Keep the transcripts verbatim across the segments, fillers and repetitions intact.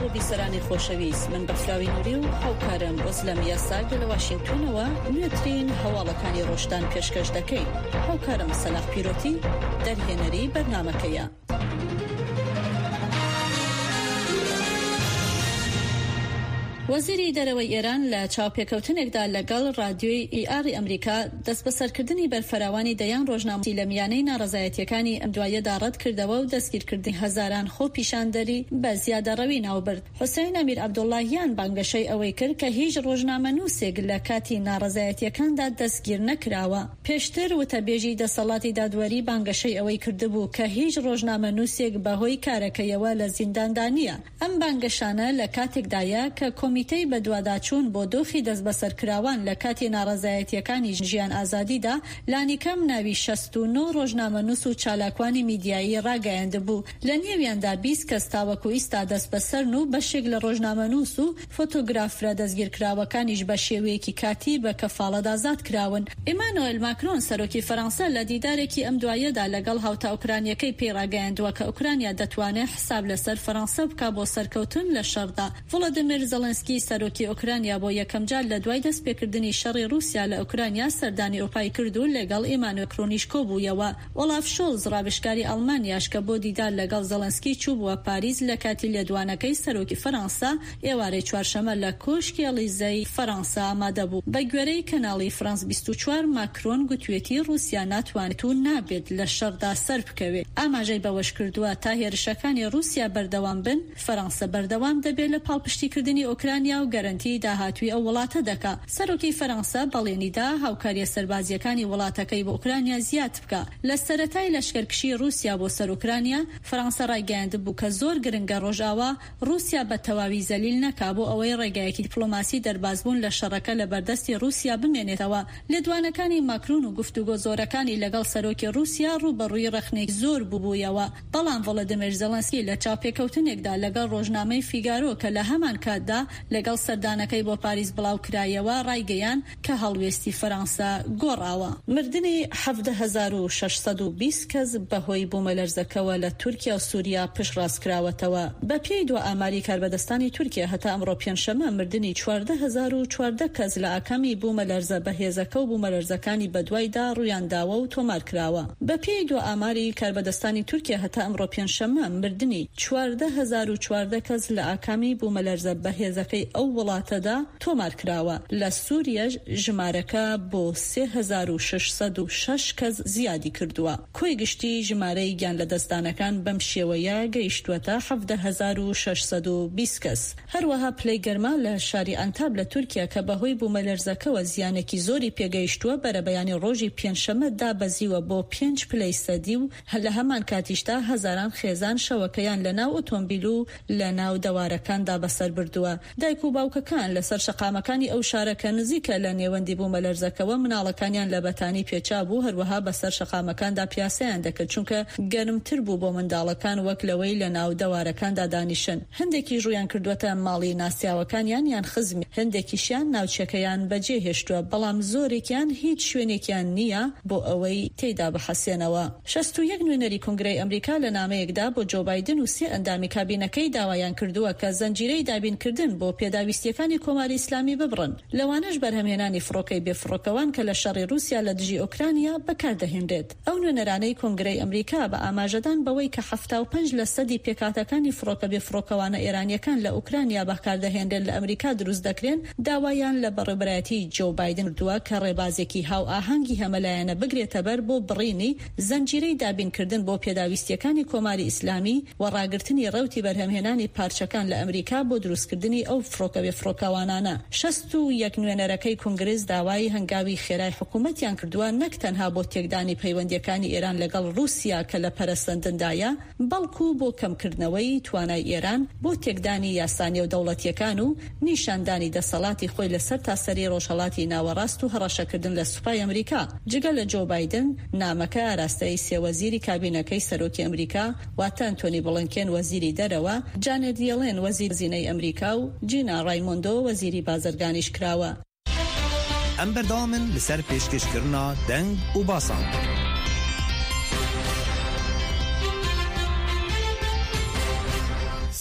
بۆ بیسەرانی خۆشەویست من بەفراوی نووری و هاوکارم ئۆزلەم یاساگ لە واشنگتنەوە نوێترین هەواڵەکانی ڕۆژدان پێشکەش دەکەین. هاوکارم سەلاح پیرۆتی دەرهێنەری بەرنامەکەیە. وەزیری دەرەوەی ئێران لە چاوپێکەوتنێکدا لەگەڵ رادیۆی ئی ئاری ئەمریکا دەست بەسەرکردنی بەرفەراوانی دەیان ڕۆژنامەی لە میانەی ناڕەزایەتیەکانی ئەم دوایەدا ڕەت کردەوە و دەستگیرکردنی هەزاران خۆ پیشاندەری بە زیادەڕەوی ناوبرد. حوسێن ئەمیر عەبدوڵڵاهیان بانگەشەی ئەوەی کرد کە هیچ ڕۆژنامەنووسێک لە کاتی ناڕەزایەتیەکاندا دەستگیر نەکراوە. پێشتر وتەبێژی دەسەڵاتی دادوەری بانگەشەی ئەوەی کردبوو کە هیچ ڕۆژنامەنووسێک بەهۆی کارەکەیەوە لە زینداندا نییە. ئەم بانگەشانە لە کاتێکدایە کە کۆمیتەی بەدواداچوون بۆ دۆخی دەست بەسەرکراوان لە کاتی ناڕەزایەتیەکانی ژیان ئازادیدا لانیکەم ناوی شەست و نۆ ڕۆژنامەنووس و چالاکوانی میدیایی ڕاگەیاندبوو. لە نێویاندا بیست کەس تاوەکو ئیستا دەست بەسەرن و بەشێک لە ڕۆژنامەنووس و فۆتۆگرافرە دەستگیرکراوەکانیش بە شێوەیەکی کاتی بە کەفاڵەت ئازاد کراون. ئیمانوئێل ماکرۆن سەرۆکی فەڕەنسا لە دیدارێکی ئەم دوایەدا لەگەڵ هاوتا ئوکرانیەکەی پێڕاگەیاندووە کە ئوکرانیا دەتوانێت حساب لەسەر فەڕەنسا بکا بۆ سەرکەوتن لە شەڕدا. ڤڵۆدیمیر زەڵێنسکی سەرۆکی ئوکرانیا بۆ یەکەم جار لە دوای دەستپێکردنی شەڕی رووسیا لە ئوکرانیا سەردانی ئۆپای کرد و لەگەڵ ئیمانوئێل ماکرۆنیش کۆبوویەوە. ئۆلاف شۆلز ڕاوێژکاری ئەڵمانیاش کە بۆ دیدار لەگەڵ زەڵێنسکی چوو بووە پاریس لە کاتی لێدوانەکەی سەرۆکی فەڕەنسا ئێوارەی چوارشەمە لە کۆشکی ئەلیزەی فەڕەنسا ئامادە بوو. بە گوێرەی کەناڵی فرانس بیست و چوار ماکرۆن گوتوێتی رووسیا ناتوانێت و نابێت لە شەڕدا سەر بکەوێت. ئاماژەی بەوەش کردووە تا هێرشەکانی رووسیا بەردەوام بن فەڕەنسا بەردەوام دەبێت لە پاڵپشتیکردنی ئوکرانیا و گەرانتی داهاتوی ئەو وڵاتە دەکا. سەرۆکی فەڕەنسا بەڵێنیدا هاوکاریە سەربازیەکانی وڵاتەکەی بۆ ئوکرانیا زیاد بکە. لە سەرەتای لەشکرکشی رووسیا بۆ سەر ئوکرانیا فەڕەنسا ڕایگەیاندبوو کە زۆر گرنگە ڕۆژاوا رووسیا بە تەواوی زەلیل نەکا بۆ ئەوەی ڕێگایەکی دیپلۆماسی دەربازبوون لە شەڕەکە لە بەردەستی رووسیا بمێنێتەوە. لێدوانەکانی ماکرۆن و گفتوگۆ زۆرەکانی لەگەڵ سەرۆکی رووسیا ڕوبەڕووی ڕەخنێک زۆر بووبوویەوە. بەڵام ڤڵۆدیمیر زەڵێنسکی لە چاوپێکەوتنێکدا لەگەڵ ڕۆژنامەی فیگارۆ کە لە هەمان کاتدا لەگەڵ سەردانەکەی بۆ پاریس بڵاو کرایەوە ڕایگەیان کە هەڵوێستی فەڕەنسا گۆڕاوە. مردنی حەڤدە هەزار و شەش سەد و بیست کەس بەهۆی بوومەلەرزەکەوە لە تورکیا و سووریا پشتڕاستکراوەتەوە. بە پێی دو ئاماری کاربەدەستانی تورکیا هەتا ئەمڕۆ پێنجشەمە مردنی چواردە هەزار و چواردە کەس لە ئاکامی بوومەلەرزە بەهێزەکە و بوومەلەرزەکانی بەدوایدا ڕوویانداوە و تۆمار کراوە. بە پێی دو ئاماری کاربەدەستانی تورکیا هەتا ئەمڕۆ پێنجشەمە مردنی چواردە هەزار و چواردە کەس لە ئاکامی بوومەلەرزە بەهێزەکەی ئەو وڵاتەدا تۆمار کراوە. لە سووریەش ژمارەکە بۆ سێ هەزار و شەش سەد و شەش کەس زیادی کردووە. کۆی گشتی ژمارەی گیان لە دەستدانەکان بەم شێوەیە گەیشتووەتە حەڤدە هەزار و شەش سەد و بیست کەس. هەروەها پلەی گەرما لە شاری ئەنتاب لە تورکیا کە بەهۆی بوومەلەرزەکەوە زیانێکی زۆری پێگەیشتووە بەرە بەیانی ڕۆژی پێنجشەمە دابەزیوە بۆ پێنج پلەی سەدی و لە هەمان کاتیشدا هەزاران خێزان شەوەکەیان لە ناو ئۆتۆمبیل و لە ناو دەوارەکاندا بەسەر بردووە. دایک و باوکەکان لەسەر شەقامەکانی ئەو شارەکە نزیکە لە نێوەندی بوومەلەرزەکەوە مناڵەکانیان لە بەتانی پێچا بوو. هەروەها بەسەر شەقامەکاندا پیاسەیان دەکرد چونکە گەرمتر بوو بۆ منداڵەکان وەک لەوەی لە ناو دەوارەکاندا دانیشن. هەندێکی ڕویان کردوەتە ماڵی ناسیاوەکانیان یان خزمی، هەندێکیشیان ناوچەکەیان بەجێ هێشتووە بەڵام زۆرێکیان هیچ شوێنێکیان نییە بۆ ئەوەی تێیدا بحەسێنەوە. شەست و یەک نوێنەری کنگرەی ئەمریکا لە نامەیەکدا بۆ جۆ بایدن و سێ ئەندامی کابینەکەی داوایان کردووە کە زەنجیرەی دابینکردن بۆ پێداویستیەکانی کۆماری ئیسلامی ببڕن. لەوانەش بەرهەمهێنانی فڕۆکەی بێفڕۆکەوان کە لە شەڕی رووسیا لە دژی ئوکرانیا بەکاردەهێنرێت. ئەو نوێنەرانەی کنگرەی ئەمریکا بە ئاماژەدان بەوەی کە هەفتاد و پێنج لە سەدی پێکاتەکانی فڕۆکە بێفڕۆکەوانە ئێرانیەکان لە ئوکرانیا بەکاردەهێنرێت لە ئەمریکا دروست دەکرێن داوایان لە بەڕێبەرایەتی جۆ بایدن کردووە کە ڕێبازێکی هاو ئاهەنگی هەمەلایەنە بگرێتە بەر بۆ بڕینی زەنجیرەی دابینکردن بۆ پێداویستیەکانی کۆماری ئیسلامی و ڕاگررتنی ڕەوتی بەرهەمهێنانی پارچەکان لە ئەمریکا بۆ دروستکردنی ئەو فڕۆکە بێفڕۆکەوانانە. شەست و یەک نوێنەرەکەی کنگرس داوای هەنگاوی خێرای حکوومەتیان کردووە نەک تەنها بۆ تێکدانی پەیوەندیەکانی ئێران لەگەڵ رووسیا کە لە پەرەسەندندایە بەڵکو بۆ کەمکردنەوەی توانای ئێران بۆ تێکدانی یاسانی و دەوڵەتیەکان و نیشاندانی دەسەڵاتی خۆی لەسەر تاسەری ڕۆژهەڵاتی ناوەڕاست و هەڕەشەکردن لە سوپای ئەمریکا. جگە لە جۆ بایدن نامەکە ئاراستەی سێوەزیری کابینەکەی سەرۆکی ئەمریکا واتە ئەنتۆنی بڵنکێن وەزیری دەرەوە، جانێت یەڵێن وەزیر زینەی ئەمریکا و جینا ڕایمۆندۆ وەزیری بازرگانیش کراوە. ئەم بەردەوامن لەسەر پێشکەشکردنا دەنگ و باسان.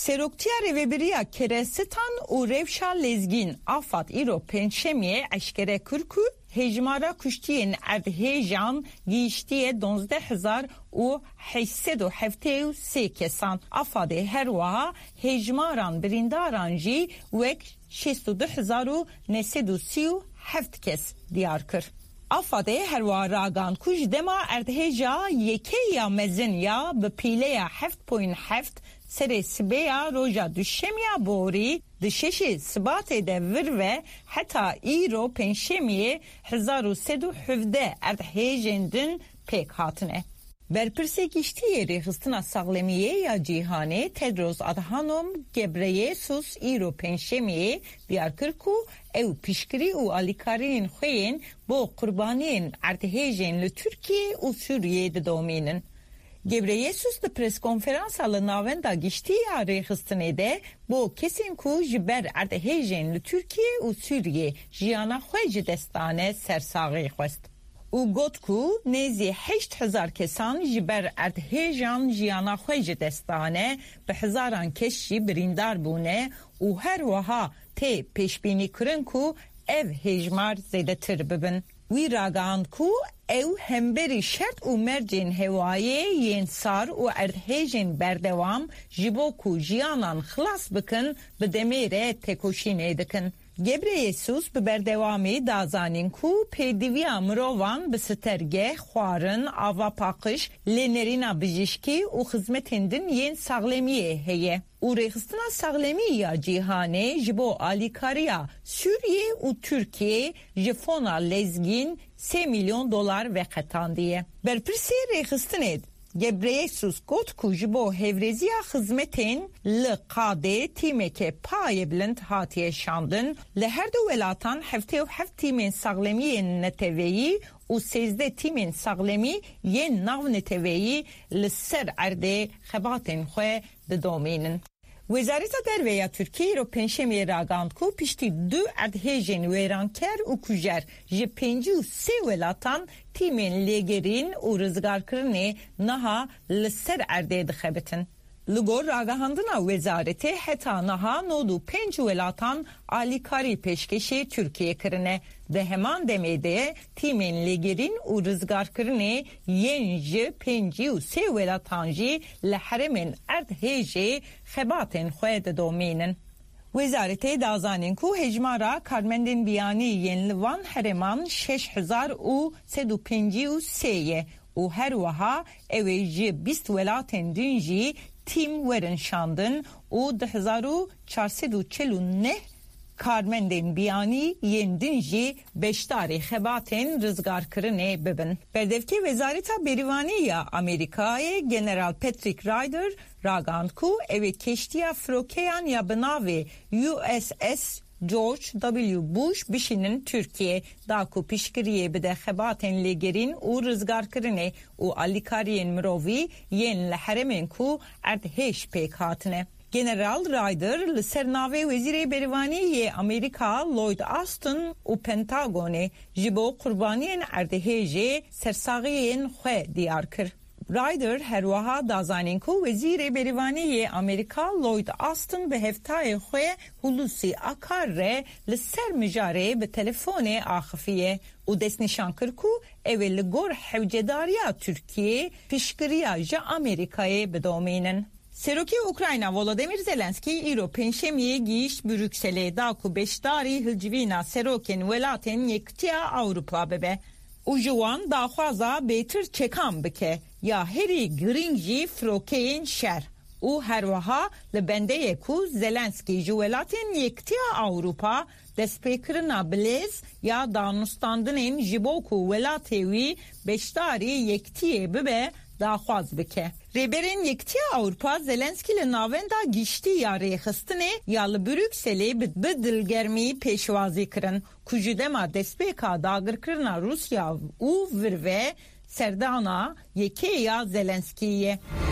Seroktiya reveberiya kerestan û revşa lezgîn afat îro pençemiye eşkere kırku hejmara kuştiyên erdhêjan gîştiye donzdeh hezar û heyset û heftê û sê kesan. Afadê her wiha hejmaran birîndaran jî wek şêst û du hezar û nesed û sî û heft kes diyar kir. Afadê her wiha ragan ku ji dema erdhêja yekê ya mezin ya bi pîleya heft point heft serê sibeya roja duşemiya borî di şeşê sibatê de vir ve heta îro penşemiyê hezar û sed û hevdeh erdhêjên din pêk hatine. Berpirsê giştiyê rêxistina saxlemiyê ya cîhanê Tedros Adhanom Ghebreyesus îro penşemiyê diyar kir ku ew piştgirî û alîkariyên xwe yên bo qurbaniyên erdhêjên li Tirkiye û Sûriyê didomînin. Ghebreyesus di preskonferansa li navenda giştiya rêxistinê de bo kesên ku ji ber erdhêjên li Tirkiye û Sûriyê jiyana xwe ji destane sersaxî xwest. û got ku nêzî heşt hezar kesan ji ber erdhêjan jiyana xwe ji destane bi hezaran kes jî birîndar bûne û her wiha tê pêşbînî kirin ku ev hejmar zêdetir bibin. Wî ragihand ku ew hemberî şert û mercên hewayê yên sar û erdhêjên berdewam ji bo ku jiyanan xilas bikin bi demê re têkoşînê dikin. Gebreyesus bi berdewamî dazanîn ku pêdiviya mirovan bi stergeh, xwarin, ava paqij, lênerîna bijîşkî û xizmetên din yên saxlemiyê heye. û rêxistina saxlemî ya cîhanê ji bo alîkariya Sûriye û Tirkiye ji fona lezgîn sê milyon dolar veqetandiye. Berpirsê rêxistinê Gebreyesus got ku ji bo hevreziya xizmetên li qadê tîmeke payê bilind hatiye şandin. Li her du welatan heftê û heft tîmên saxlemiyên neteweyî û sêzdeh tîmên saxlemî yên nav neteweyî li ser erdê xebatên xwe didomînin. Wezareta Derve ya Tirkiye îro penşemiyê ragihand ku piştî du erdhêjên wêranker û kujer ji pêncî û sê welatan tîmên lêgerîn û rizgarkirinê niha li ser erdê dixebitin. Li gor ragihandina wezaretê heta niha nod û pênc welatan alîkarî pêşkêşê Tirkiye kirine. Di heman demê de tîmên lêgerîn û rizgarkirinê yên ji pêncî û sê welatan jî li herêmên erdhêjê xebatên xwe didomînin. Wezaretê dazanîn ku hejmara karmendên biyanî yên li van herêman şeş hezar û sed û pêncî û sê ye û her wiha ew ê ji bîst welatên din jî tîm werin şandin û di hezar û çar sed û çel û neh karmendên biyanî yên din jî beşdarê xebatên rizgarkirinê bibin. Berdevkê Wezareta Berîvanî ya Amerîkayê General Patrick Ryder ragihand ku ew ê keştiya firokeyan ya bi navê U S S George W. Bush bişinin Türkiye da ku piştgiriyê bide xebatên lêgerîn û rizgarkirinê û alîkariyên mirovî yên li herêmên ku erdhêj pêk hatine. General Ryder li ser navê Wezîrê Berîvanî yê Amerîka Lloyd Austin û Pentagonê ji bo qurbaniyên erdhêjê sersaxiyên xwe diyar kir. Ryder her wiha dazanîn ku Wezîrê Berîvanî yê Amerîka Lloyd Austin bi heftayê xwe Hulusi Akar re li ser mijarê bi telefonê axifiye û destnîşan kir ku ew ê li gor hewcedariya Tirkiye piştgiriya ji Amerîkayê bidomînin. Serokê Ukrayna Volodymyr Zelenskî îro penşemiyê gîşt Brükselê da ku beşdarî hilcivîna serokên welatên Yekîtiya Ewropa bibe û ji wan daxwaza bêtir çekan bike ya herî giring jî firokeyên şer û her wiha li bendeyê ku Zelenskî ji welatên Yekîtiya Ewropa destpêkirina bilêz ya danûstandinên ji bo ku welatê wî beşdarî yekitiyê bibe daxwaz bike. Rêberên Yekîtiya Ewropa Zelenskî li navenda gîştî ya rêxistinê ya li Brükselê bi dilgermî pêşwazî kirin ku ji dema destpêka dagirkirina Rusya û vir ve serdana yekê ya Zelenskî ye.